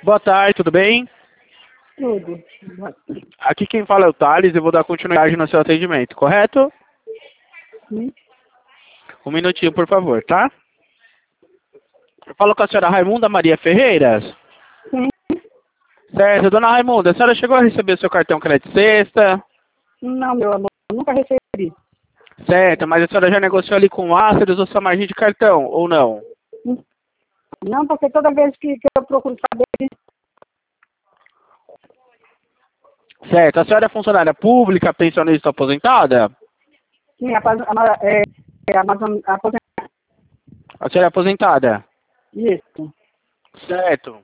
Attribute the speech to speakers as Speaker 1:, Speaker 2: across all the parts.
Speaker 1: Boa tarde, tudo bem?
Speaker 2: Tudo.
Speaker 1: Aqui quem fala é o Thales e vou dar continuidade no seu atendimento, correto?
Speaker 2: Sim.
Speaker 1: Um minutinho, por favor, tá? Eu falo com a senhora Raimunda Maria Ferreiras.
Speaker 2: Sim.
Speaker 1: Certo, dona Raimunda, a senhora chegou a receber seu cartão crédito sexta?
Speaker 2: Não, meu amor, nunca recebi.
Speaker 1: Certo, mas a senhora já negociou ali com o Ácidos usou sua margem de cartão, ou não?
Speaker 2: Não, porque toda vez que eu procuro saber,
Speaker 1: Certo, a senhora é funcionária pública, pensionista ou aposentada?
Speaker 2: sim, Amazon aposentada.
Speaker 1: A senhora é aposentada?
Speaker 2: Isso.
Speaker 1: Certo.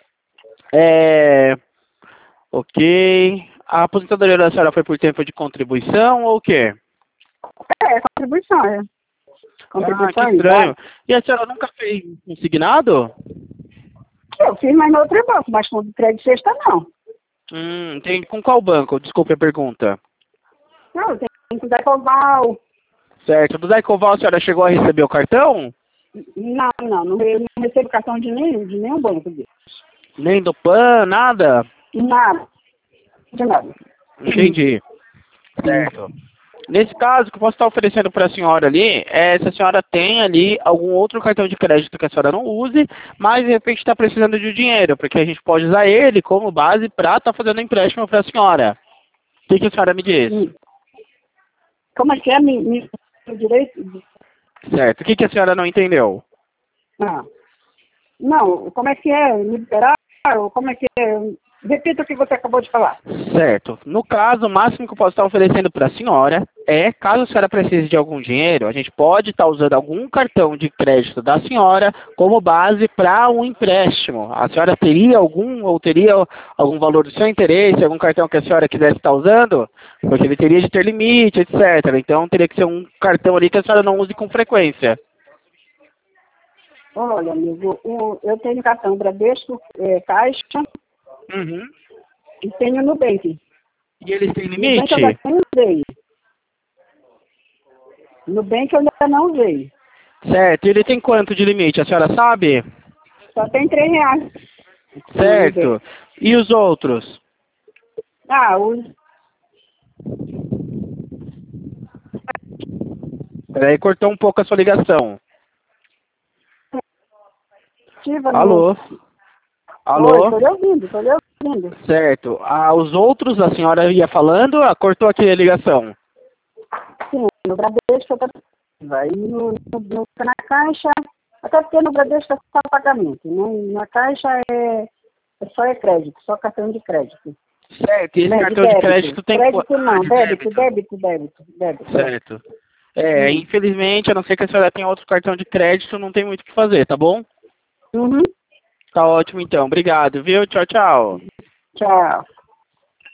Speaker 1: Ok. A aposentadoria da senhora foi por tempo de contribuição ou o quê?
Speaker 2: É contribuição, é.
Speaker 1: Ah, que
Speaker 2: Contribuição,
Speaker 1: estranho.
Speaker 2: idade.
Speaker 1: E a senhora nunca fez consignado?
Speaker 2: Eu fiz mais no outro banco, mas com crédito sexta não.
Speaker 1: Entendi. Com qual banco? Desculpe a pergunta.
Speaker 2: Não, eu tenho que dar Coval.
Speaker 1: Certo. Do Daicoval a senhora chegou a receber o cartão?
Speaker 2: Eu não recebo cartão de nenhum banco dele.
Speaker 1: Nem do PAN, nada?
Speaker 2: Nada. De nada.
Speaker 1: Entendi. Certo. Nesse caso, o que eu posso estar oferecendo para a senhora ali é se a senhora tem ali algum outro cartão de crédito que a senhora não use, mas de repente está precisando de dinheiro, porque a gente pode usar ele como base para estar fazendo empréstimo para a senhora. O que a senhora me diz?
Speaker 2: Como é que é? Me direito?
Speaker 1: Certo. O que a senhora não entendeu?
Speaker 2: Ah. Não, como é que é? Liberar? Como é que é? Repita o que você acabou de falar.
Speaker 1: Certo. No caso, o máximo que eu posso estar oferecendo para a senhora é, caso a senhora precise de algum dinheiro, a gente pode estar usando algum cartão de crédito da senhora como base para um empréstimo. A senhora teria algum valor do seu interesse, algum cartão que a senhora quisesse estar usando? Porque ele teria de ter limite, etc. Então teria que ser um cartão ali que a senhora não use com frequência.
Speaker 2: Olha, amigo, eu tenho cartão Bradesco, Caixa,
Speaker 1: Uhum.
Speaker 2: e tenho Nubank.
Speaker 1: E eles têm
Speaker 2: Nubank
Speaker 1: limite?
Speaker 2: eu ainda não usei. Nubank eu ainda não usei.
Speaker 1: Certo. E ele tem quanto de limite? A senhora sabe?
Speaker 2: Só tem R$ 3.
Speaker 1: Certo. E os outros?
Speaker 2: Ah, os...
Speaker 1: Peraí, cortou um pouco a sua ligação. Alô?
Speaker 2: Oi,
Speaker 1: Alô?
Speaker 2: estou lhe ouvindo.
Speaker 1: Certo. Ah, os outros, a senhora ia falando, cortou aqui a ligação.
Speaker 2: Sim, no Bradesco eu vai na Caixa, até porque no Bradesco é só pagamento, né? Na Caixa só crédito, só cartão de crédito.
Speaker 1: Certo. E esse cartão de crédito tem
Speaker 2: Crédito não,
Speaker 1: de
Speaker 2: débito.
Speaker 1: Certo. Infelizmente, a não ser que a senhora tenha outro cartão de crédito, não tem muito o que fazer, tá bom?
Speaker 2: Uhum.
Speaker 1: Tá ótimo então. Obrigado, viu? Tchau, tchau.
Speaker 2: Tchau.